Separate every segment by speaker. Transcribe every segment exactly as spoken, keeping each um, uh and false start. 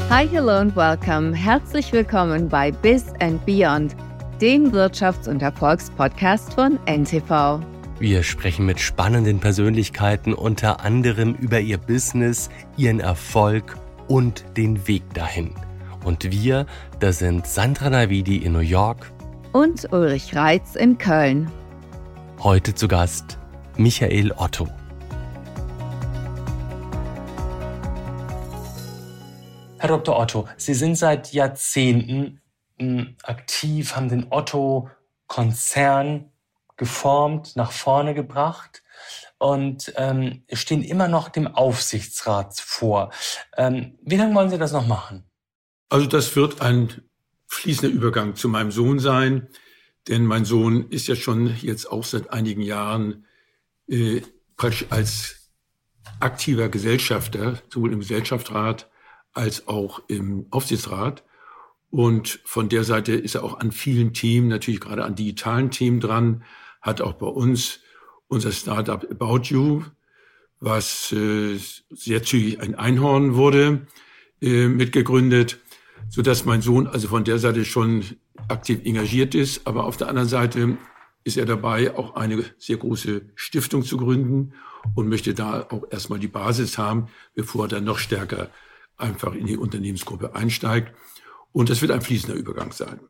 Speaker 1: Hi, hello and welcome. Herzlich willkommen bei Biz and Beyond, dem Wirtschafts- und Erfolgspodcast von N T V.
Speaker 2: Wir sprechen mit spannenden Persönlichkeiten unter anderem über ihr Business, ihren Erfolg und den Weg dahin. Und wir, das sind Sandra Navidi in New York
Speaker 1: und Ulrich Reitz in Köln.
Speaker 2: Heute zu Gast Michael Otto. Herr Doktor Otto, Sie sind seit Jahrzehnten m, aktiv, haben den Otto-Konzern geformt, nach vorne gebracht und ähm, stehen immer noch dem Aufsichtsrat vor. Ähm, wie lange wollen Sie das noch machen?
Speaker 3: Also das wird ein fließender Übergang zu meinem Sohn sein, denn mein Sohn ist ja schon jetzt auch seit einigen Jahren äh, praktisch als aktiver Gesellschafter, sowohl im Gesellschaftsrat als auch im Aufsichtsrat. Und von der Seite ist er auch an vielen Themen, natürlich gerade an digitalen Themen dran, hat auch bei uns unser Startup About You, was äh, sehr zügig ein Einhorn wurde, äh, mitgegründet, sodass mein Sohn also von der Seite schon aktiv engagiert ist. Aber auf der anderen Seite ist er dabei, auch eine sehr große Stiftung zu gründen und möchte da auch erstmal die Basis haben, bevor er dann noch stärker einfach in die Unternehmensgruppe einsteigt. Und das wird ein fließender Übergang sein.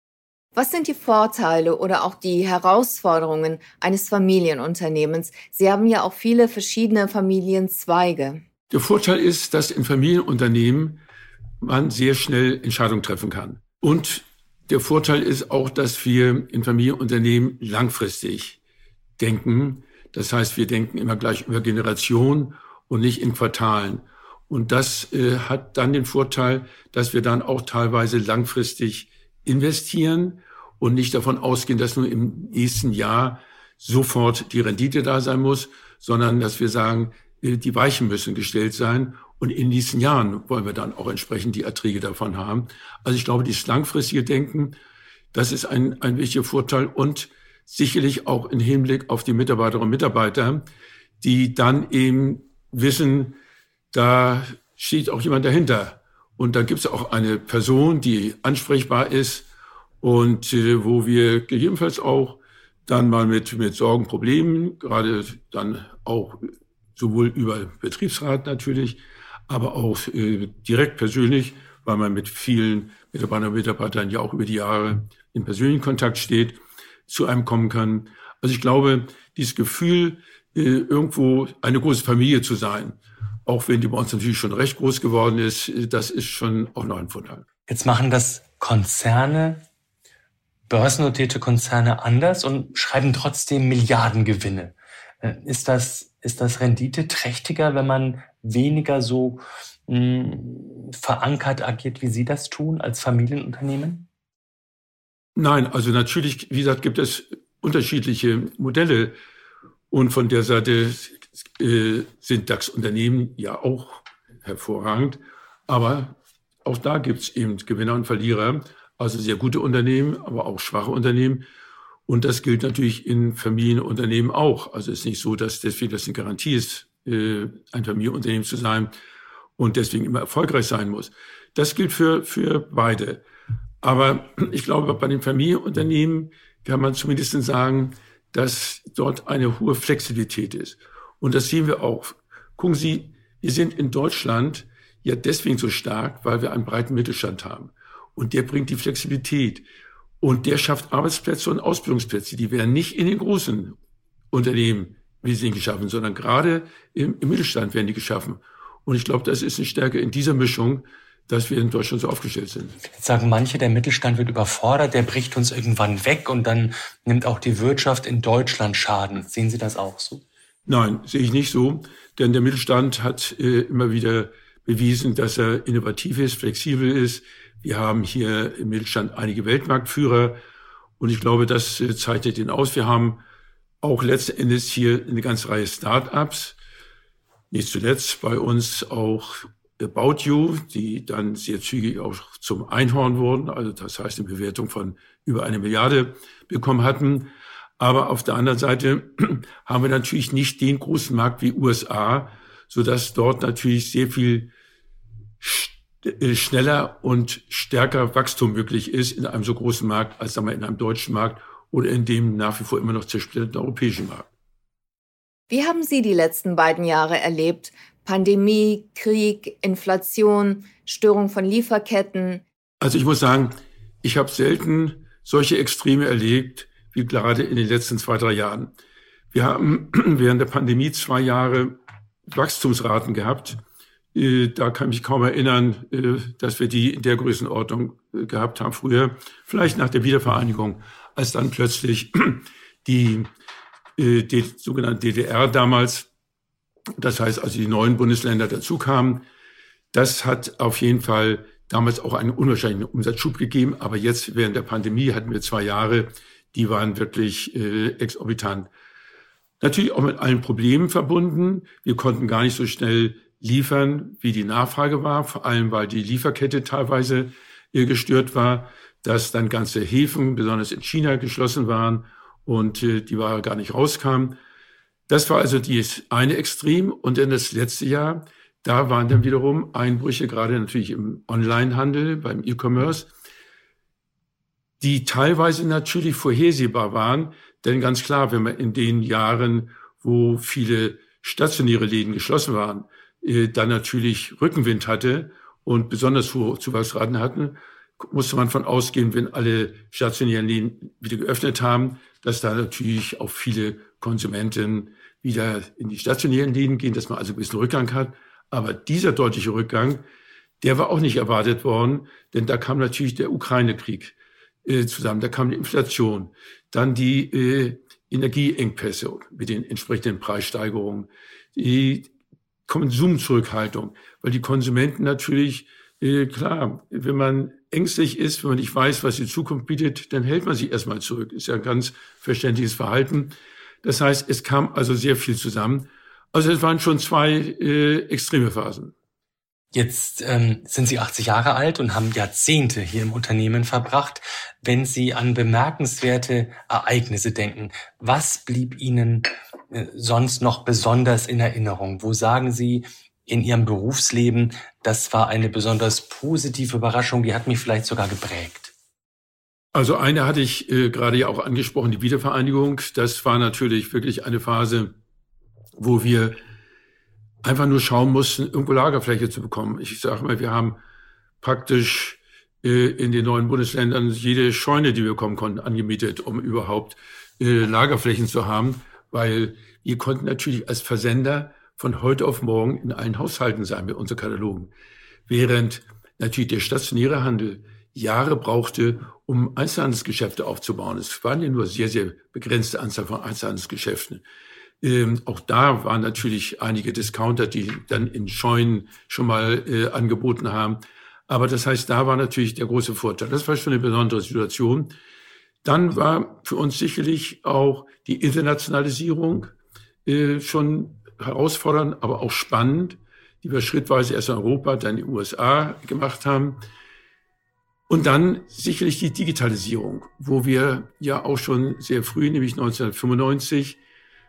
Speaker 1: Was sind die Vorteile oder auch die Herausforderungen eines Familienunternehmens? Sie haben ja auch viele verschiedene Familienzweige.
Speaker 3: Der Vorteil ist, dass in Familienunternehmen man sehr schnell Entscheidungen treffen kann. Und der Vorteil ist auch, dass wir in Familienunternehmen langfristig denken. Das heißt, wir denken immer gleich über Generationen und nicht in Quartalen. Und das äh, hat dann den Vorteil, dass wir dann auch teilweise langfristig investieren und nicht davon ausgehen, dass nur im nächsten Jahr sofort die Rendite da sein muss, sondern dass wir sagen, äh, die Weichen müssen gestellt sein und in den nächsten Jahren wollen wir dann auch entsprechend die Erträge davon haben. Also ich glaube, dieses langfristige Denken, das ist ein, ein wichtiger Vorteil und sicherlich auch im Hinblick auf die Mitarbeiterinnen und Mitarbeiter, die dann eben wissen, da steht auch jemand dahinter. Und da gibt es auch eine Person, die ansprechbar ist und äh, wo wir gegebenenfalls auch dann mal mit, mit Sorgen, Problemen, gerade dann auch sowohl über Betriebsrat natürlich, aber auch äh, direkt persönlich, weil man mit vielen Mitarbeiterinnen und Mitarbeitern ja auch über die Jahre in persönlichen Kontakt steht, zu einem kommen kann. Also ich glaube, dieses Gefühl, äh, irgendwo eine große Familie zu sein, auch wenn die bei uns natürlich schon recht groß geworden ist, das ist schon auch noch ein Vorteil.
Speaker 2: Jetzt machen das Konzerne, börsennotierte Konzerne anders und schreiben trotzdem Milliardengewinne. Ist das, ist das renditeträchtiger, wenn man weniger so mh, verankert agiert, wie Sie das tun, als Familienunternehmen?
Speaker 3: Nein, also natürlich, wie gesagt, gibt es unterschiedliche Modelle. Und von der Seite äh, sind DAX-Unternehmen ja auch hervorragend. Aber auch da gibt es eben Gewinner und Verlierer. Also sehr gute Unternehmen, aber auch schwache Unternehmen. Und das gilt natürlich in Familienunternehmen auch. Also es ist nicht so, dass deswegen das eine Garantie ist, äh, ein Familienunternehmen zu sein und deswegen immer erfolgreich sein muss. Das gilt für, für beide. Aber ich glaube, bei den Familienunternehmen kann man zumindest sagen, dass dort eine hohe Flexibilität ist. Und das sehen wir auch. Gucken Sie, wir sind in Deutschland ja deswegen so stark, weil wir einen breiten Mittelstand haben. Und der bringt die Flexibilität. Und der schafft Arbeitsplätze und Ausbildungsplätze. Die werden nicht in den großen Unternehmen wesentlich geschaffen, sondern gerade im, im Mittelstand werden die geschaffen. Und ich glaube, das ist eine Stärke in dieser Mischung, dass wir in Deutschland so aufgestellt sind.
Speaker 2: Jetzt sagen manche, der Mittelstand wird überfordert, der bricht uns irgendwann weg und dann nimmt auch die Wirtschaft in Deutschland Schaden. Sehen Sie das auch so?
Speaker 3: Nein, sehe ich nicht so, denn der Mittelstand hat äh, immer wieder bewiesen, dass er innovativ ist, flexibel ist. Wir haben hier im Mittelstand einige Weltmarktführer und ich glaube, das äh, zeichnet ihn aus. Wir haben auch letzten Endes hier eine ganze Reihe Start-ups, nicht zuletzt bei uns auch About You, die dann sehr zügig auch zum Einhorn wurden, also das heißt eine Bewertung von über eine Milliarde bekommen hatten. Aber auf der anderen Seite haben wir natürlich nicht den großen Markt wie U S A, sodass dort natürlich sehr viel schneller und stärker Wachstum möglich ist in einem so großen Markt als sagen wir, in einem deutschen Markt oder in dem nach wie vor immer noch zersplitterten europäischen Markt.
Speaker 1: Wie haben Sie die letzten beiden Jahre erlebt? Pandemie, Krieg, Inflation, Störung von Lieferketten.
Speaker 3: Also ich muss sagen, ich habe selten solche Extreme erlebt wie gerade in den letzten zwei, drei Jahren. Wir haben während der Pandemie zwei Jahre Wachstumsraten gehabt. Da kann ich mich kaum erinnern, dass wir die in der Größenordnung gehabt haben früher. Vielleicht nach der Wiedervereinigung, als dann plötzlich die, die sogenannte D D R damals, das heißt also die neuen Bundesländer dazu kamen. Das hat auf jeden Fall damals auch einen unwahrscheinlichen Umsatzschub gegeben. Aber jetzt während der Pandemie hatten wir zwei Jahre, die waren wirklich äh, exorbitant. Natürlich auch mit allen Problemen verbunden. Wir konnten gar nicht so schnell liefern, wie die Nachfrage war, vor allem weil die Lieferkette teilweise äh, gestört war, dass dann ganze Häfen, besonders in China, geschlossen waren und äh, die Ware gar nicht rauskam. Das war also das eine Extrem. Und dann das letzte Jahr, da waren dann wiederum Einbrüche, gerade natürlich im Onlinehandel, beim E-Commerce, die teilweise natürlich vorhersehbar waren. Denn ganz klar, wenn man in den Jahren, wo viele stationäre Läden geschlossen waren, äh, dann natürlich Rückenwind hatte und besonders hohe Zuwachsraten hatten, musste man von ausgehen, wenn alle stationären Läden wieder geöffnet haben, dass da natürlich auch viele Konsumenten wieder in die stationären Läden gehen, dass man also ein bisschen Rückgang hat. Aber dieser deutliche Rückgang, der war auch nicht erwartet worden, denn da kam natürlich der Ukraine-Krieg äh, zusammen, da kam die Inflation, dann die äh, Energieengpässe mit den entsprechenden Preissteigerungen, die Konsumzurückhaltung, weil die Konsumenten natürlich, äh, klar, wenn man ängstlich ist, wenn man nicht weiß, was die Zukunft bietet, dann hält man sich erstmal zurück. Ist ja ein ganz verständliches Verhalten. Das heißt, es kam also sehr viel zusammen. Also es waren schon zwei äh, extreme Phasen.
Speaker 2: Jetzt ähm, sind Sie achtzig Jahre alt und haben Jahrzehnte hier im Unternehmen verbracht. Wenn Sie an bemerkenswerte Ereignisse denken, was blieb Ihnen äh, sonst noch besonders in Erinnerung? Wo sagen Sie in Ihrem Berufsleben, das war eine besonders positive Überraschung, die hat mich vielleicht sogar geprägt?
Speaker 3: Also eine hatte ich äh, gerade ja auch angesprochen, die Wiedervereinigung. Das war natürlich wirklich eine Phase, wo wir einfach nur schauen mussten, irgendwo Lagerfläche zu bekommen. Ich sage mal, wir haben praktisch äh, in den neuen Bundesländern jede Scheune, die wir bekommen konnten, angemietet, um überhaupt äh, Lagerflächen zu haben, weil wir konnten natürlich als Versender von heute auf morgen in allen Haushalten sein mit unseren Katalogen. Während natürlich der stationäre Handel Jahre brauchte, um Einzelhandelsgeschäfte aufzubauen. Es waren ja nur sehr, sehr begrenzte Anzahl von Einzelhandelsgeschäften. Ähm, auch da waren natürlich einige Discounter, die dann in Scheunen schon mal äh, angeboten haben. Aber das heißt, da war natürlich der große Vorteil. Das war schon eine besondere Situation. Dann war für uns sicherlich auch die Internationalisierung äh, schon herausfordernd, aber auch spannend, die wir schrittweise erst in Europa, dann in den U S A gemacht haben. Und dann sicherlich die Digitalisierung, wo wir ja auch schon sehr früh, nämlich neunzehnhundertfünfundneunzig,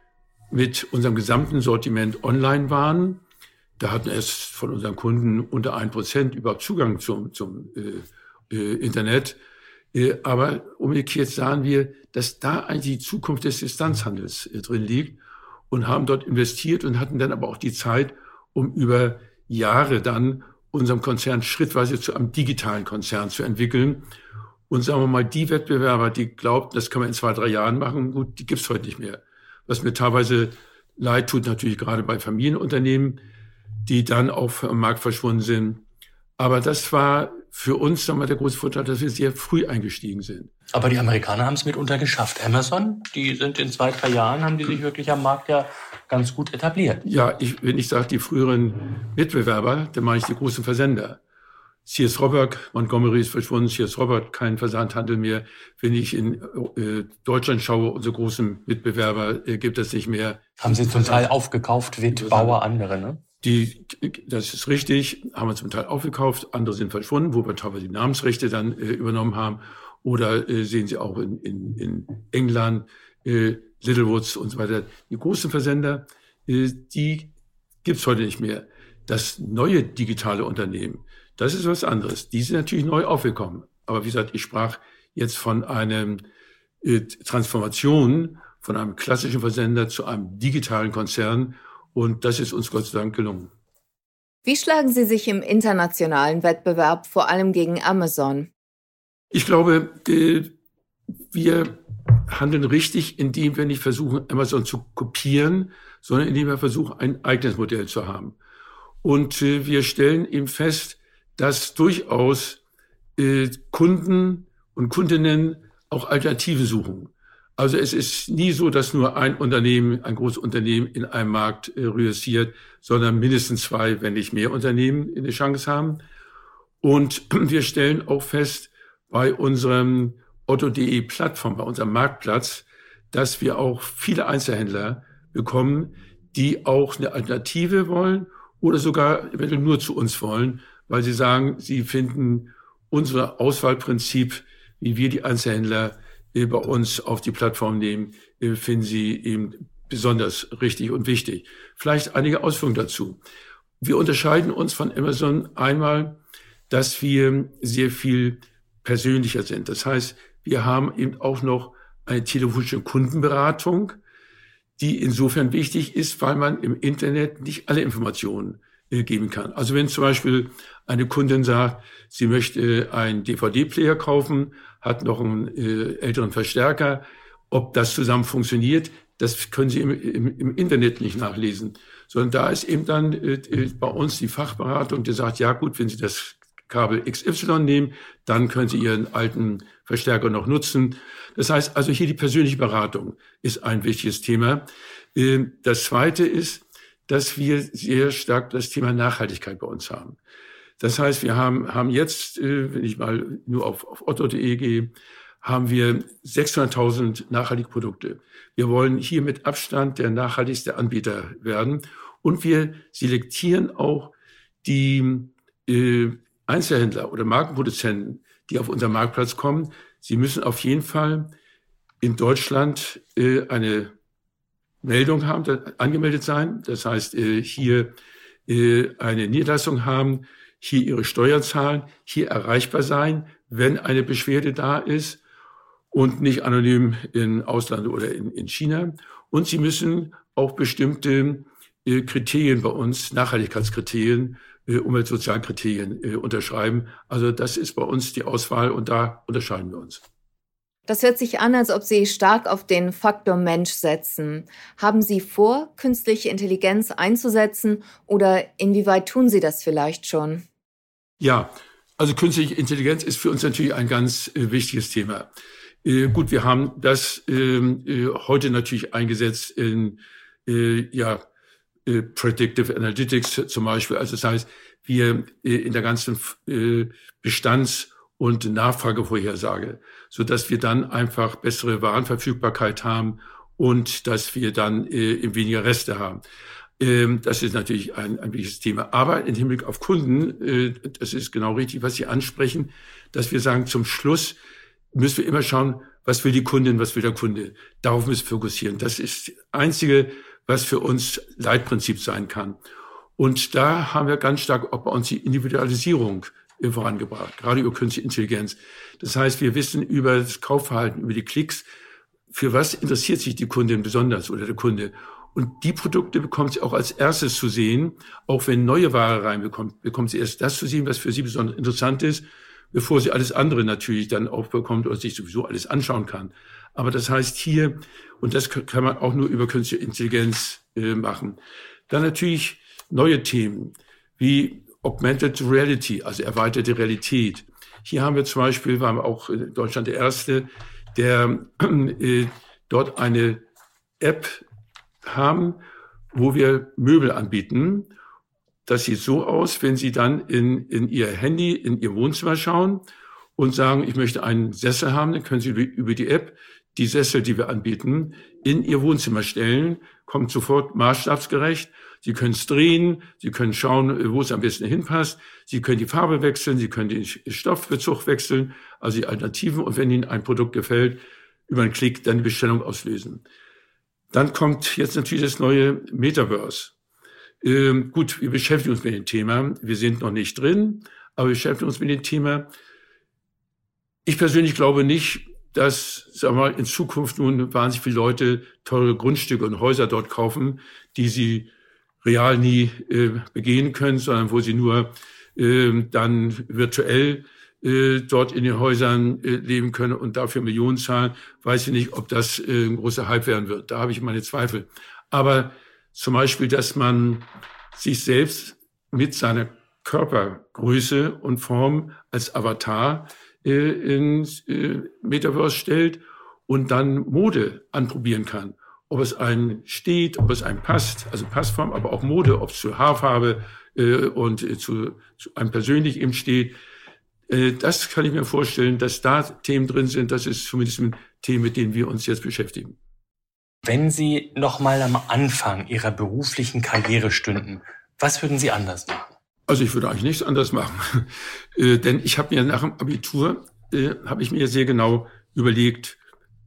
Speaker 3: mit unserem gesamten Sortiment online waren. Da hatten erst von unseren Kunden unter ein Prozent überhaupt Zugang zum, zum äh, äh, Internet. Äh, aber umgekehrt sahen wir, dass da eigentlich die Zukunft des Distanzhandels äh, drin liegt und haben dort investiert und hatten dann aber auch die Zeit, um über Jahre dann unserem Konzern schrittweise zu einem digitalen Konzern zu entwickeln. Und sagen wir mal, die Wettbewerber, die glaubten, das können wir in zwei, drei Jahren machen, gut, die gibt's heute nicht mehr. Was mir teilweise leid tut, natürlich gerade bei Familienunternehmen, die dann auch vom Markt verschwunden sind. Aber das war für uns sagen wir, der große Vorteil, dass wir sehr früh eingestiegen sind.
Speaker 2: Aber die Amerikaner haben es mitunter geschafft. Amazon, die sind in zwei, drei Jahren, haben die sich wirklich am Markt ja ganz gut etabliert.
Speaker 3: Ja, ich, wenn ich sage, die früheren Mitbewerber, dann meine ich die großen Versender. C S. Robert, Montgomery ist verschwunden, C S. Robert, kein Versandhandel mehr. Wenn ich in äh, Deutschland schaue, unsere großen Mitbewerber äh, gibt es nicht mehr.
Speaker 2: Haben Sie zum Teil aufgekauft, Witt, Bauer, andere, ne?
Speaker 3: Die, das ist richtig, haben wir zum Teil aufgekauft, andere sind verschwunden, wo wir teilweise die Namensrechte dann äh, übernommen haben. Oder äh, sehen Sie auch in, in, in England, äh, Littlewoods und so weiter. Die großen Versender, äh, die gibt's heute nicht mehr. Das neue digitale Unternehmen, das ist was anderes. Die sind natürlich neu aufgekommen. Aber wie gesagt, ich sprach jetzt von einer äh, Transformation von einem klassischen Versender zu einem digitalen Konzern. Und das ist uns Gott sei Dank gelungen.
Speaker 1: Wie schlagen Sie sich im internationalen Wettbewerb, vor allem gegen Amazon?
Speaker 3: Ich glaube, wir handeln richtig, indem wir nicht versuchen, Amazon zu kopieren, sondern indem wir versuchen, ein eigenes Modell zu haben. Und wir stellen eben fest, dass durchaus Kunden und Kundinnen auch Alternativen suchen. Also es ist nie so, dass nur ein Unternehmen, ein großes Unternehmen in einem Markt äh, reüssiert, sondern mindestens zwei, wenn nicht mehr Unternehmen eine Chance haben. Und wir stellen auch fest bei unserem Otto punkt de Plattform, bei unserem Marktplatz, dass wir auch viele Einzelhändler bekommen, die auch eine Alternative wollen oder sogar eventuell nur zu uns wollen, weil sie sagen, sie finden unser Auswahlprinzip, wie wir die Einzelhändler bei uns auf die Plattform nehmen, finden sie eben besonders richtig und wichtig. Vielleicht einige Ausführungen dazu. Wir unterscheiden uns von Amazon einmal, dass wir sehr viel persönlicher sind. Das heißt, wir haben eben auch noch eine telefonische Kundenberatung, die insofern wichtig ist, weil man im Internet nicht alle Informationen äh, geben kann. Also wenn zum Beispiel eine Kundin sagt, sie möchte einen D V D-Player kaufen, hat noch einen äh, älteren Verstärker, ob das zusammen funktioniert, das können Sie im, im, im Internet nicht nachlesen, sondern da ist eben dann äh, bei uns die Fachberatung, die sagt, ja gut, wenn Sie das Kabel X Y nehmen, dann können Sie Ihren alten Verstärker noch nutzen. Das heißt also, hier die persönliche Beratung ist ein wichtiges Thema. Äh, das Zweite ist, dass wir sehr stark das Thema Nachhaltigkeit bei uns haben. Das heißt, wir haben, haben jetzt, äh, wenn ich mal nur auf, auf otto punkt de gehe, haben wir sechshunderttausend nachhaltige Produkte. Wir wollen hier mit Abstand der nachhaltigste Anbieter werden. Und wir selektieren auch die äh, Einzelhändler oder Markenproduzenten, die auf unseren Marktplatz kommen. Sie müssen auf jeden Fall in Deutschland äh, eine Meldung haben, angemeldet sein. Das heißt, äh, hier äh, eine Niederlassung haben, hier ihre Steuern zahlen, hier erreichbar sein, wenn eine Beschwerde da ist und nicht anonym in Ausland oder in, in China. Und sie müssen auch bestimmte äh, Kriterien bei uns, Nachhaltigkeitskriterien, äh, Umweltsozialkriterien äh, unterschreiben. Also das ist bei uns die Auswahl und da unterscheiden wir uns.
Speaker 1: Das hört sich an, als ob Sie stark auf den Faktor Mensch setzen. Haben Sie vor, künstliche Intelligenz einzusetzen oder inwieweit tun Sie das vielleicht schon?
Speaker 3: Ja, also künstliche Intelligenz ist für uns natürlich ein ganz äh, wichtiges Thema. Äh, gut, wir haben das äh, heute natürlich eingesetzt in äh, ja, äh, Predictive Analytics zum Beispiel. Also das heißt, wir äh, in der ganzen äh, Bestands- und Nachfragevorhersage, so dass wir dann einfach bessere Warenverfügbarkeit haben und dass wir dann äh, weniger Reste haben. Ähm, das ist natürlich ein, ein wichtiges Thema. Aber im Hinblick auf Kunden, äh, das ist genau richtig, was Sie ansprechen, dass wir sagen, zum Schluss müssen wir immer schauen, was will die Kundin, was will der Kunde. Darauf müssen wir fokussieren. Das ist das Einzige, was für uns Leitprinzip sein kann. Und da haben wir ganz stark auch bei uns die Individualisierung vorangebracht, gerade über künstliche Intelligenz. Das heißt, wir wissen über das Kaufverhalten, über die Klicks, für was interessiert sich die Kundin besonders oder der Kunde. Und die Produkte bekommt sie auch als erstes zu sehen, auch wenn neue Ware reinbekommt, bekommt sie erst das zu sehen, was für sie besonders interessant ist, bevor sie alles andere natürlich dann auch bekommt oder sich sowieso alles anschauen kann. Aber das heißt hier, und das kann man auch nur über künstliche Intelligenz äh, machen, dann natürlich neue Themen wie Augmented Reality, also erweiterte Realität. Hier haben wir zum Beispiel, waren wir auch in Deutschland der Erste, der äh, dort eine App haben, wo wir Möbel anbieten. Das sieht so aus, wenn Sie dann in, in Ihr Handy, in Ihr Wohnzimmer schauen und sagen, ich möchte einen Sessel haben, dann können Sie über die App die Sessel, die wir anbieten, in Ihr Wohnzimmer stellen, kommt sofort maßstabsgerecht. Sie können es drehen, Sie können schauen, wo es am besten hinpasst. Sie können die Farbe wechseln, Sie können den Stoffbezug wechseln, also die Alternativen. Und wenn Ihnen ein Produkt gefällt, über einen Klick dann die Bestellung auslösen. Dann kommt jetzt natürlich das neue Metaverse. Ähm, gut, wir beschäftigen uns mit dem Thema. Wir sind noch nicht drin, aber wir beschäftigen uns mit dem Thema. Ich persönlich glaube nicht, dass, sagen wir mal, in Zukunft nun wahnsinnig viele Leute teure Grundstücke und Häuser dort kaufen, die sie real nie äh, begehen können, sondern wo sie nur äh, dann virtuell äh, dort in den Häusern äh, leben können und dafür Millionen zahlen. Weiß ich nicht, ob das äh, ein großer Hype werden wird. Da habe ich meine Zweifel. Aber zum Beispiel, dass man sich selbst mit seiner Körpergröße und Form als Avatar äh, ins äh, Metaverse stellt und dann Mode anprobieren kann. Ob es einem steht, ob es einem passt, also Passform, aber auch Mode, ob es zur Haarfarbe äh, und äh, zu, zu einem persönlich eben steht. Äh, das kann ich mir vorstellen, dass da Themen drin sind. Das ist zumindest ein Thema, mit denen wir uns jetzt beschäftigen.
Speaker 2: Wenn Sie noch mal am Anfang Ihrer beruflichen Karriere stünden, was würden Sie anders machen?
Speaker 3: Also ich würde eigentlich nichts anders machen, äh, denn ich habe mir nach dem Abitur, äh, habe ich mir sehr genau überlegt,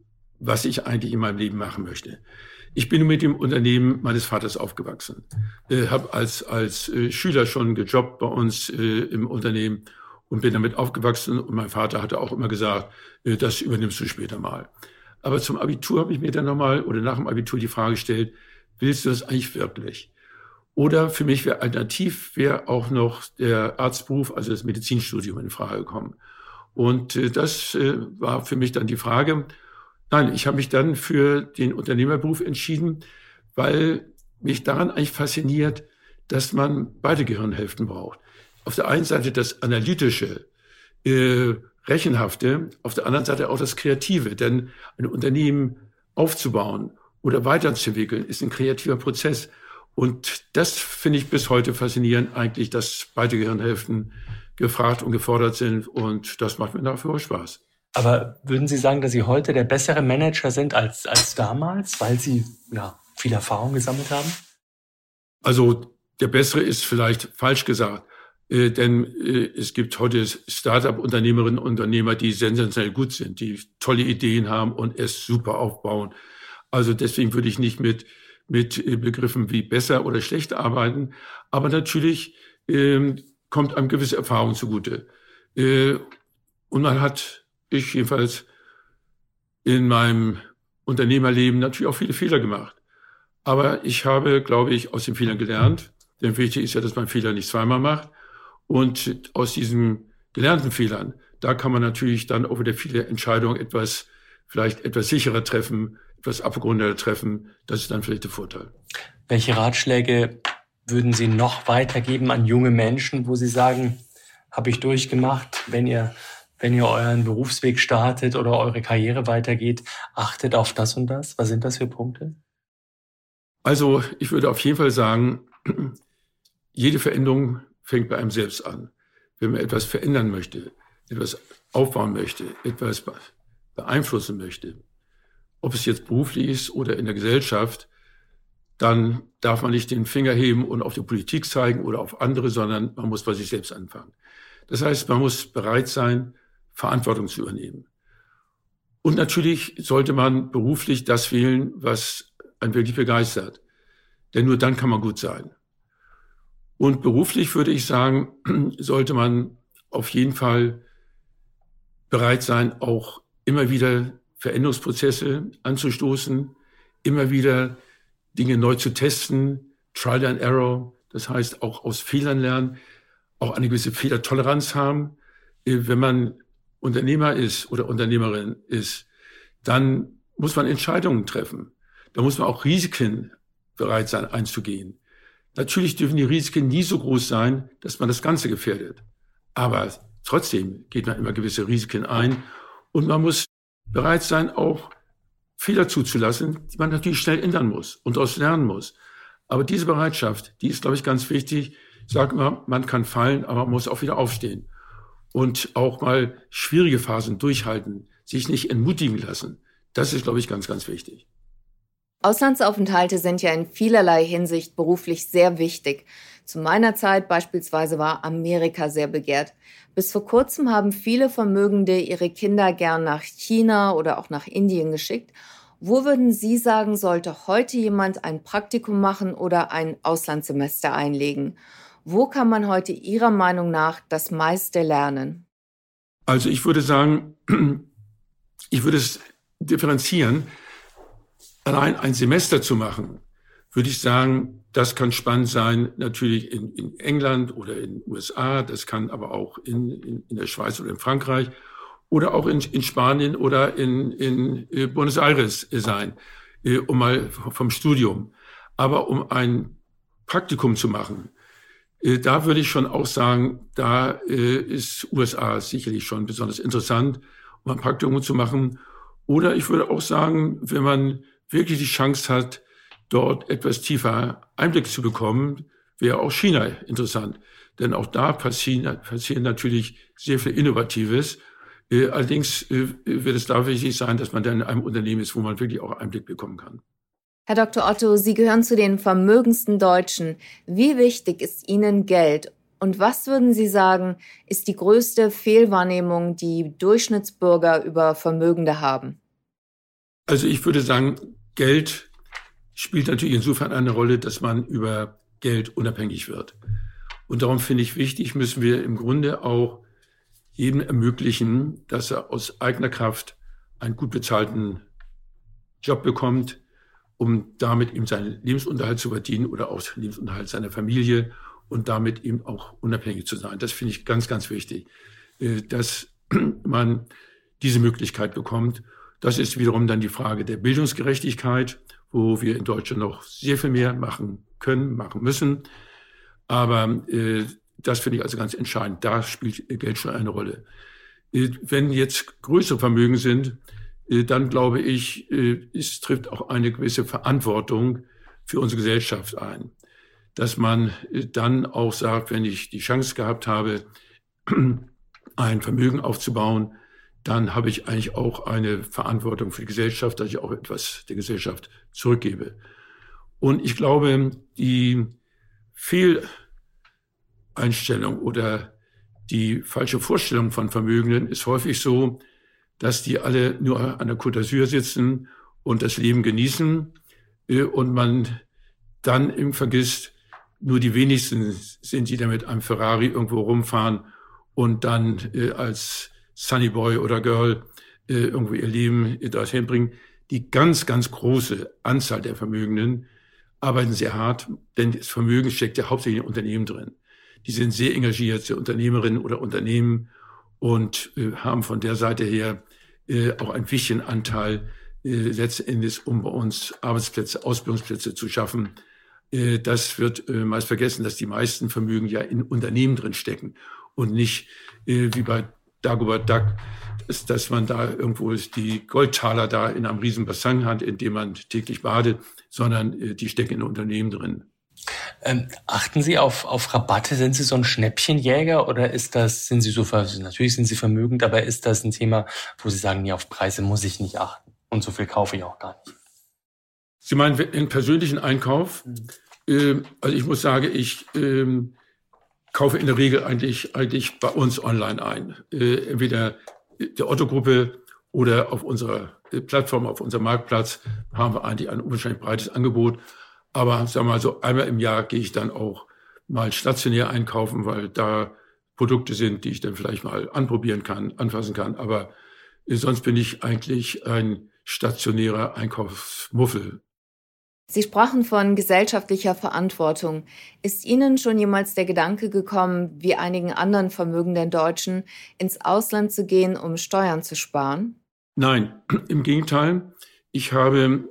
Speaker 3: was ich eigentlich in meinem Leben machen möchte. Ich bin mit dem Unternehmen meines Vaters aufgewachsen, äh, habe als als äh, Schüler schon gejobbt bei uns äh, im Unternehmen und bin damit aufgewachsen. Und mein Vater hatte auch immer gesagt, äh, das übernimmst du später mal. Aber zum Abitur habe ich mir dann nochmal oder nach dem Abitur die Frage gestellt, willst du das eigentlich wirklich? Oder für mich wäre alternativ wäre auch noch der Arztberuf, also das Medizinstudium in Frage gekommen. Und äh, das äh, war für mich dann die Frage. Nein, ich habe mich dann für den Unternehmerberuf entschieden, weil mich daran eigentlich fasziniert, dass man beide Gehirnhälften braucht. Auf der einen Seite das Analytische, äh, Rechenhafte, auf der anderen Seite auch das Kreative. Denn ein Unternehmen aufzubauen oder weiterzuentwickeln, ist ein kreativer Prozess. Und das finde ich bis heute faszinierend eigentlich, dass beide Gehirnhälften gefragt und gefordert sind. Und das macht mir nach wie vor Spaß.
Speaker 2: Aber würden Sie sagen, dass Sie heute der bessere Manager sind als, als damals, weil Sie ja, viel Erfahrung gesammelt haben?
Speaker 3: Also der bessere ist vielleicht falsch gesagt. Äh, denn äh, es gibt heute Start-up-Unternehmerinnen und Unternehmer, die sensationell gut sind, die tolle Ideen haben und es super aufbauen. Also deswegen würde ich nicht mit mit Begriffen wie besser oder schlecht arbeiten. Aber natürlich äh, kommt einem gewisse Erfahrung zugute. Äh, und man hat, ich jedenfalls, in meinem Unternehmerleben natürlich auch viele Fehler gemacht. Aber ich habe, glaube ich, aus den Fehlern gelernt. Denn wichtig ist ja, dass man Fehler nicht zweimal macht. Und aus diesen gelernten Fehlern, da kann man natürlich dann auch wieder viele Entscheidungen etwas, vielleicht etwas sicherer treffen, etwas abgerundeter treffen. Das ist dann vielleicht der Vorteil.
Speaker 2: Welche Ratschläge würden Sie noch weitergeben an junge Menschen, wo Sie sagen, habe ich durchgemacht, wenn ihr, wenn ihr euren Berufsweg startet oder eure Karriere weitergeht, achtet auf das und das? Was sind das für Punkte?
Speaker 3: Also ich würde auf jeden Fall sagen, jede Veränderung fängt bei einem selbst an. Wenn man etwas verändern möchte, etwas aufbauen möchte, etwas beeinflussen möchte, ob es jetzt beruflich ist oder in der Gesellschaft, dann darf man nicht den Finger heben und auf die Politik zeigen oder auf andere, sondern man muss bei sich selbst anfangen. Das heißt, man muss bereit sein, Verantwortung zu übernehmen. Und natürlich sollte man beruflich das wählen, was einen wirklich begeistert. Denn nur dann kann man gut sein. Und beruflich würde ich sagen, sollte man auf jeden Fall bereit sein, auch immer wieder Veränderungsprozesse anzustoßen, immer wieder Dinge neu zu testen, Trial and Error, das heißt auch aus Fehlern lernen, auch eine gewisse Fehlertoleranz haben. Wenn man Unternehmer ist oder Unternehmerin ist, dann muss man Entscheidungen treffen. Da muss man auch Risiken bereit sein einzugehen. Natürlich dürfen die Risiken nie so groß sein, dass man das Ganze gefährdet. Aber trotzdem geht man immer gewisse Risiken ein und man muss bereit sein, auch Fehler zuzulassen, die man natürlich schnell ändern muss und daraus lernen muss. Aber diese Bereitschaft, die ist, glaube ich, ganz wichtig. Ich sage immer, man kann fallen, aber man muss auch wieder aufstehen. Und auch mal schwierige Phasen durchhalten, sich nicht entmutigen lassen. Das ist, glaube ich, ganz, ganz wichtig.
Speaker 1: Auslandsaufenthalte sind ja in vielerlei Hinsicht beruflich sehr wichtig. Zu meiner Zeit beispielsweise war Amerika sehr begehrt. Bis vor kurzem haben viele Vermögende ihre Kinder gern nach China oder auch nach Indien geschickt. Wo würden Sie sagen, sollte heute jemand ein Praktikum machen oder ein Auslandssemester einlegen? Wo kann man heute Ihrer Meinung nach das meiste lernen?
Speaker 3: Also ich würde sagen, ich würde es differenzieren. Allein ein Semester zu machen, würde ich sagen, das kann spannend sein, natürlich in, in England oder in den U S A, das kann aber auch in, in, in der Schweiz oder in Frankreich oder auch in, in Spanien oder in, in Buenos Aires sein, um mal vom Studium. Aber um ein Praktikum zu machen, da würde ich schon auch sagen, da ist U S A sicherlich schon besonders interessant, um ein Praktikum zu machen. Oder ich würde auch sagen, wenn man wirklich die Chance hat, dort etwas tiefer Einblick zu bekommen, wäre auch China interessant. Denn auch da passieren, passieren natürlich sehr viel Innovatives. Äh, allerdings äh, wird es da wichtig sein, dass man dann in einem Unternehmen ist, wo man wirklich auch Einblick bekommen kann.
Speaker 1: Herr Doktor Otto, Sie gehören zu den vermögendsten Deutschen. Wie wichtig ist Ihnen Geld? Und was würden Sie sagen, ist die größte Fehlwahrnehmung, die Durchschnittsbürger über Vermögende haben?
Speaker 3: Also ich würde sagen, Geld spielt natürlich insofern eine Rolle, dass man über Geld unabhängig wird. Und darum finde ich wichtig, müssen wir im Grunde auch jedem ermöglichen, dass er aus eigener Kraft einen gut bezahlten Job bekommt, um damit eben seinen Lebensunterhalt zu verdienen oder auch den Lebensunterhalt seiner Familie und damit eben auch unabhängig zu sein. Das finde ich ganz, ganz wichtig, dass man diese Möglichkeit bekommt. Das ist wiederum dann die Frage der Bildungsgerechtigkeit, wo wir in Deutschland noch sehr viel mehr machen können, machen müssen. Aber äh, das finde ich also ganz entscheidend. Da spielt Geld schon eine Rolle. Äh, wenn jetzt größere Vermögen sind, äh, dann glaube ich, äh, es trifft auch eine gewisse Verantwortung für unsere Gesellschaft ein. Dass man äh, dann auch sagt, wenn ich die Chance gehabt habe, ein Vermögen aufzubauen, dann habe ich eigentlich auch eine Verantwortung für die Gesellschaft, dass ich auch etwas der Gesellschaft zurückgebe. Und ich glaube, die Fehleinstellung oder die falsche Vorstellung von Vermögenden ist häufig so, dass die alle nur an der Côte d'Azur sitzen und das Leben genießen und man dann eben vergisst, nur die wenigsten sind, die da mit einem Ferrari irgendwo rumfahren und dann als Sunny Boy oder Girl äh, irgendwo ihr Leben dorthin bringen. Die ganz, ganz große Anzahl der Vermögenden arbeiten sehr hart, denn das Vermögen steckt ja hauptsächlich in Unternehmen drin. Die sind sehr engagiert, sehr Unternehmerinnen oder Unternehmen und äh, haben von der Seite her äh, auch einen wichtigen Anteil äh, letztendlich, um bei uns Arbeitsplätze, Ausbildungsplätze zu schaffen. Äh, das wird äh, meist vergessen, dass die meisten Vermögen ja in Unternehmen drin stecken und nicht äh, wie bei Dagobert Duck, dass, dass man da irgendwo die Goldtaler da in einem riesen Bassin hat, in dem man täglich badet, sondern äh, die stecken in Unternehmen drin.
Speaker 2: Ähm, achten Sie auf, auf Rabatte? Sind Sie so ein Schnäppchenjäger oder ist das, sind Sie so, natürlich sind Sie vermögend, aber ist das ein Thema, wo Sie sagen, nee, auf Preise muss ich nicht achten und so viel kaufe ich auch gar nicht?
Speaker 3: Sie meinen den persönlichen Einkauf? Mhm. Äh, also ich muss sagen, ich äh, kaufe in der Regel eigentlich, eigentlich bei uns online ein. Äh, entweder der Otto-Gruppe oder auf unserer Plattform, auf unserem Marktplatz haben wir eigentlich ein unwahrscheinlich breites Angebot. Aber sagen wir mal so, einmal im Jahr gehe ich dann auch mal stationär einkaufen, weil da Produkte sind, die ich dann vielleicht mal anprobieren kann, anfassen kann. Aber äh, sonst bin ich eigentlich ein stationärer Einkaufsmuffel.
Speaker 1: Sie sprachen von gesellschaftlicher Verantwortung. Ist Ihnen schon jemals der Gedanke gekommen, wie einigen anderen vermögenden Deutschen, ins Ausland zu gehen, um Steuern zu sparen?
Speaker 3: Nein, im Gegenteil. Ich habe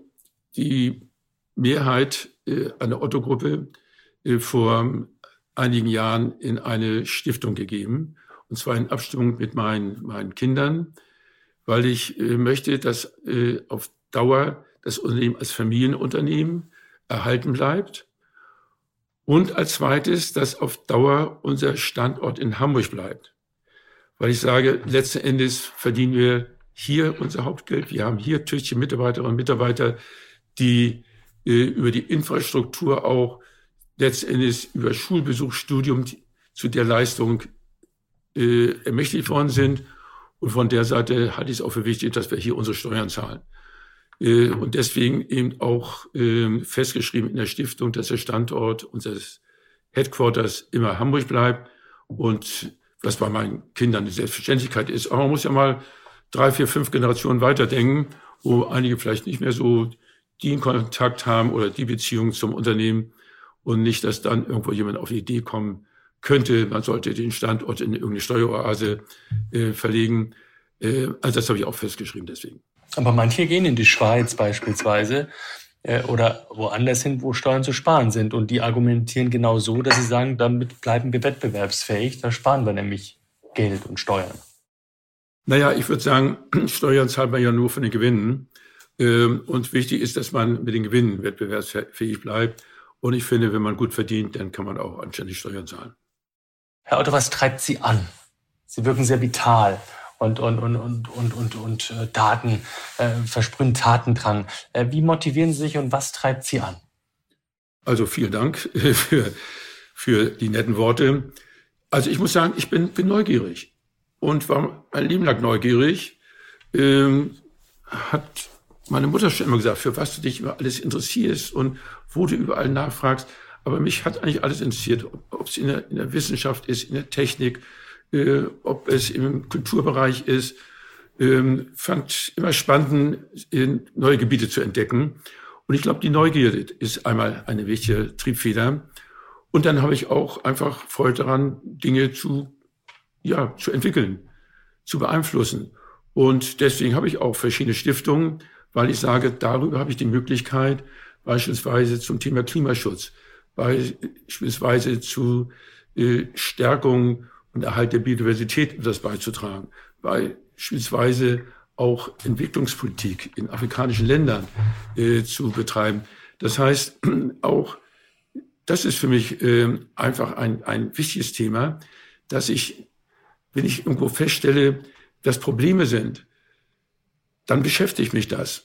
Speaker 3: die Mehrheit äh, einer Otto-Gruppe äh, vor einigen Jahren in eine Stiftung gegeben, und zwar in Abstimmung mit meinen, meinen Kindern, weil ich äh, möchte, dass äh, auf Dauer das Unternehmen als Familienunternehmen erhalten bleibt. Und als zweites, dass auf Dauer unser Standort in Hamburg bleibt. Weil ich sage, letzten Endes verdienen wir hier unser Hauptgeld. Wir haben hier tüchtige Mitarbeiterinnen und Mitarbeiter, die äh, über die Infrastruktur auch letzten Endes über Schulbesuch, Studium zu der Leistung äh, ermächtigt worden sind. Und von der Seite halte ich es auch für wichtig, dass wir hier unsere Steuern zahlen. Äh, und deswegen eben auch äh, festgeschrieben in der Stiftung, dass der Standort unseres Headquarters immer Hamburg bleibt. Und was bei meinen Kindern eine Selbstverständlichkeit ist. Aber man muss ja mal drei, vier, fünf Generationen weiterdenken, wo einige vielleicht nicht mehr so den Kontakt haben oder die Beziehung zum Unternehmen und nicht, dass dann irgendwo jemand auf die Idee kommen könnte, man sollte den Standort in irgendeine Steueroase äh, verlegen. Äh, also das habe ich auch festgeschrieben deswegen.
Speaker 2: Aber manche gehen in die Schweiz beispielsweise äh, oder woanders hin, wo Steuern zu sparen sind. Und die argumentieren genau so, dass sie sagen, damit bleiben wir wettbewerbsfähig, da sparen wir nämlich Geld und Steuern.
Speaker 3: Naja, ich würde sagen, Steuern zahlt man ja nur von den Gewinnen. Und wichtig ist, dass man mit den Gewinnen wettbewerbsfähig bleibt. Und ich finde, wenn man gut verdient, dann kann man auch anständig Steuern zahlen.
Speaker 2: Herr Otto, was treibt Sie an? Sie wirken sehr vital und, und, und, und, und, und, und äh, Taten, äh, versprühen Tatendrang. Äh, wie motivieren Sie sich und was treibt Sie an?
Speaker 3: Also vielen Dank für, für die netten Worte. Also ich muss sagen, ich bin, bin neugierig und war mein Leben lang neugierig. Ähm, hat meine Mutter schon immer gesagt, für was du dich über alles interessierst und wo du überall nachfragst. Aber mich hat eigentlich alles interessiert, ob es in der, in der Wissenschaft ist, in der Technik, äh, ob es im Kulturbereich ist. Ähm, fand immer spannend, neue Gebiete zu entdecken. Und ich glaube, die Neugierde ist einmal eine wichtige Triebfeder. Und dann habe ich auch einfach Freude daran, Dinge zu, ja, zu entwickeln, zu beeinflussen. Und deswegen habe ich auch verschiedene Stiftungen, weil ich sage, darüber habe ich die Möglichkeit, beispielsweise zum Thema Klimaschutz, beispielsweise zu äh, Stärkung und Erhalt der Biodiversität etwas beizutragen, beispielsweise auch Entwicklungspolitik in afrikanischen Ländern äh, zu betreiben. Das heißt, auch das ist für mich äh, einfach ein, ein wichtiges Thema, dass ich, wenn ich irgendwo feststelle, dass Probleme sind, dann beschäftigt mich das.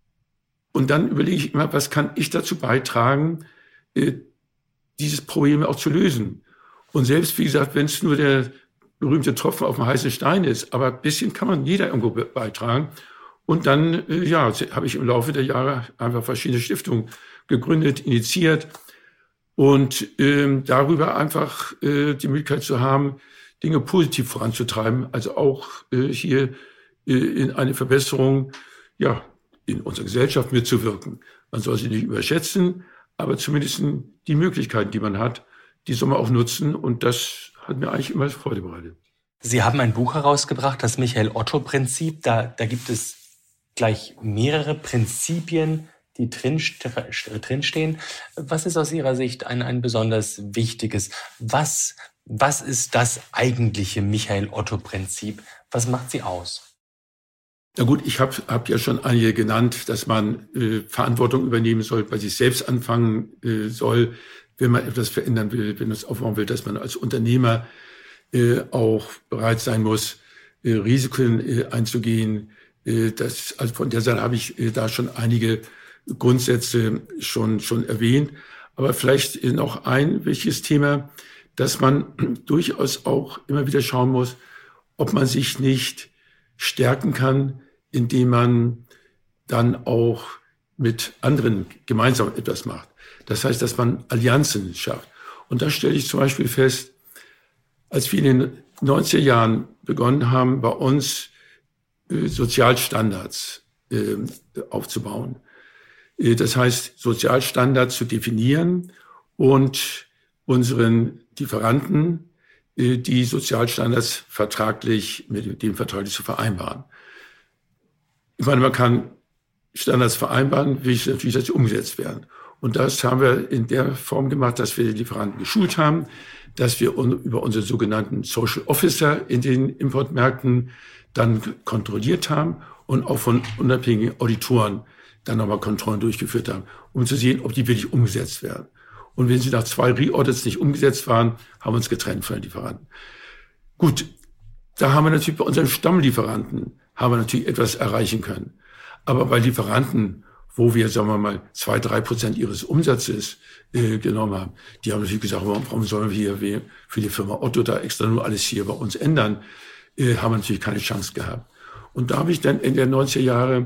Speaker 3: Und dann überlege ich immer, was kann ich dazu beitragen, äh, dieses Problem auch zu lösen. Und selbst, wie gesagt, wenn es nur der berühmte Tropfen auf dem heißen Stein ist, aber ein bisschen kann man jeder irgendwo be- beitragen. Und dann, äh, ja, habe ich im Laufe der Jahre einfach verschiedene Stiftungen gegründet, initiiert und ähm, darüber einfach äh, die Möglichkeit zu haben, Dinge positiv voranzutreiben, also auch äh, hier äh, in eine Verbesserung, ja, in unserer Gesellschaft mitzuwirken. Man soll sie nicht überschätzen, aber zumindest die Möglichkeiten, die man hat, die soll man auch nutzen. Und das hat mir eigentlich immer Freude bereitet.
Speaker 2: Sie haben ein Buch herausgebracht, das Michael-Otto-Prinzip. Da, da gibt es gleich mehrere Prinzipien, die drin, drinstehen. Was ist aus Ihrer Sicht ein, ein besonders wichtiges? Was, was ist das eigentliche Michael-Otto-Prinzip? Was macht sie aus?
Speaker 3: Na gut, ich habe hab ja schon einige genannt, dass man äh, Verantwortung übernehmen soll, bei sich selbst anfangen äh, soll, wenn man etwas verändern will, wenn man es aufbauen will, dass man als Unternehmer äh, auch bereit sein muss, äh, Risiken äh, einzugehen. Äh, das, also von der Seite habe ich äh, da schon einige Grundsätze schon, schon erwähnt. Aber vielleicht noch ein wichtiges Thema, dass man durchaus auch immer wieder schauen muss, ob man sich nicht stärken kann, indem man dann auch mit anderen gemeinsam etwas macht. Das heißt, dass man Allianzen schafft. Und da stelle ich zum Beispiel fest, als wir in den neunziger Jahren begonnen haben, bei uns äh, Sozialstandards äh, aufzubauen. Äh, das heißt, Sozialstandards zu definieren und unseren Lieferanten die Sozialstandards vertraglich, mit dem vertraglich zu vereinbaren. Ich meine, man kann Standards vereinbaren, wichtig ist natürlich, dass sie umgesetzt werden. Und das haben wir in der Form gemacht, dass wir die Lieferanten geschult haben, dass wir über unsere sogenannten Social Officer in den Importmärkten dann kontrolliert haben und auch von unabhängigen Auditoren dann nochmal Kontrollen durchgeführt haben, um zu sehen, ob die wirklich umgesetzt werden. Und wenn sie nach zwei Re-Audits nicht umgesetzt waren, haben wir uns getrennt von den Lieferanten. Gut, da haben wir natürlich bei unseren Stammlieferanten haben wir natürlich etwas erreichen können. Aber bei Lieferanten, wo wir, sagen wir mal, zwei, drei Prozent ihres Umsatzes äh, genommen haben, die haben natürlich gesagt, warum, warum sollen wir hier für die Firma Otto da extra nur alles hier bei uns ändern, äh, haben wir natürlich keine Chance gehabt. Und da habe ich dann in der neunziger Jahre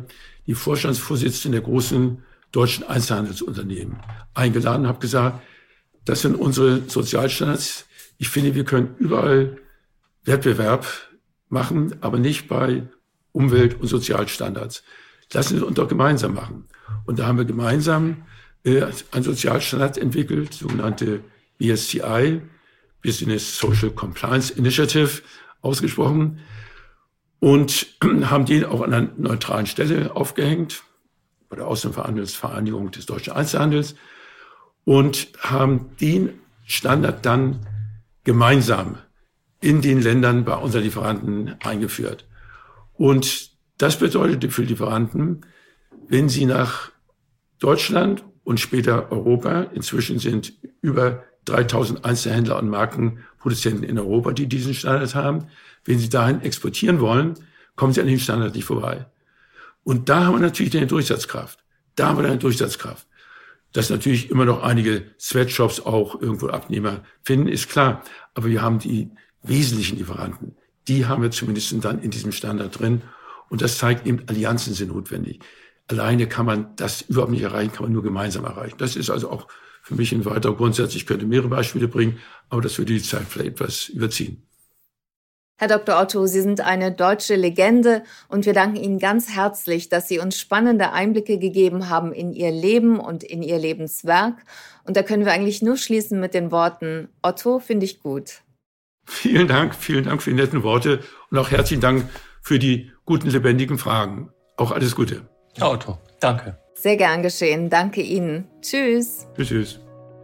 Speaker 3: die Vorstandsvorsitzenden der großen deutschen Einzelhandelsunternehmen eingeladen und habe gesagt, das sind unsere Sozialstandards. Ich finde, wir können überall Wettbewerb machen, aber nicht bei Umwelt- und Sozialstandards. Lassen wir uns doch gemeinsam machen. Und da haben wir gemeinsam äh, einen Sozialstandard entwickelt, sogenannte B S C I, Business Social Compliance Initiative, ausgesprochen, und haben den auch an einer neutralen Stelle aufgehängt, bei der Außenhandelsvereinigung des deutschen Einzelhandels, und haben den Standard dann gemeinsam in den Ländern bei unseren Lieferanten eingeführt. Und das bedeutete für Lieferanten, wenn sie nach Deutschland und später Europa, inzwischen sind über dreitausend Einzelhändler und Markenproduzenten in Europa, die diesen Standard haben, wenn sie dahin exportieren wollen, kommen sie an dem Standard nicht vorbei. Und da haben wir natürlich eine Durchsatzkraft. Da haben wir eine Durchsatzkraft. Dass natürlich immer noch einige Sweatshops auch irgendwo Abnehmer finden, ist klar. Aber wir haben die wesentlichen Lieferanten. Die haben wir zumindest dann in diesem Standard drin. Und das zeigt eben, Allianzen sind notwendig. Alleine kann man das überhaupt nicht erreichen, kann man nur gemeinsam erreichen. Das ist also auch für mich ein weiterer Grundsatz. Ich könnte mehrere Beispiele bringen, aber das würde die Zeit vielleicht etwas überziehen.
Speaker 1: Herr Doktor Otto, Sie sind eine deutsche Legende und wir danken Ihnen ganz herzlich, dass Sie uns spannende Einblicke gegeben haben in Ihr Leben und in Ihr Lebenswerk. Und da können wir eigentlich nur schließen mit den Worten, Otto, finde ich gut.
Speaker 3: Vielen Dank, vielen Dank für die netten Worte und auch herzlichen Dank für die guten, lebendigen Fragen. Auch alles Gute.
Speaker 2: Herr Otto, danke.
Speaker 1: Sehr gern geschehen. Danke Ihnen. Tschüss.
Speaker 3: Tschüss, tschüss.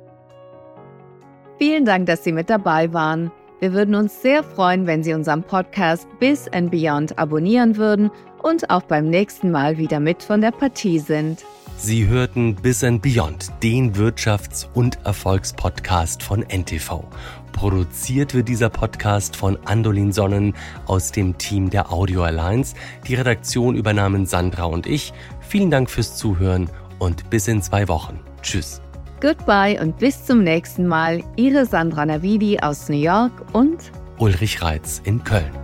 Speaker 1: Vielen Dank, dass Sie mit dabei waren. Wir würden uns sehr freuen, wenn Sie unseren Podcast Biz and Beyond abonnieren würden und auch beim nächsten Mal wieder mit von der Partie sind.
Speaker 4: Sie hörten Biz and Beyond, den Wirtschafts- und Erfolgspodcast von N T V. Produziert wird dieser Podcast von Andolin Sonnen aus dem Team der Audio Alliance. Die Redaktion übernahmen Sandra und ich. Vielen Dank fürs Zuhören und bis in zwei Wochen. Tschüss.
Speaker 1: Goodbye und bis zum nächsten Mal. Ihre Sandra Navidi aus New York und
Speaker 4: Ulrich Reitz in Köln.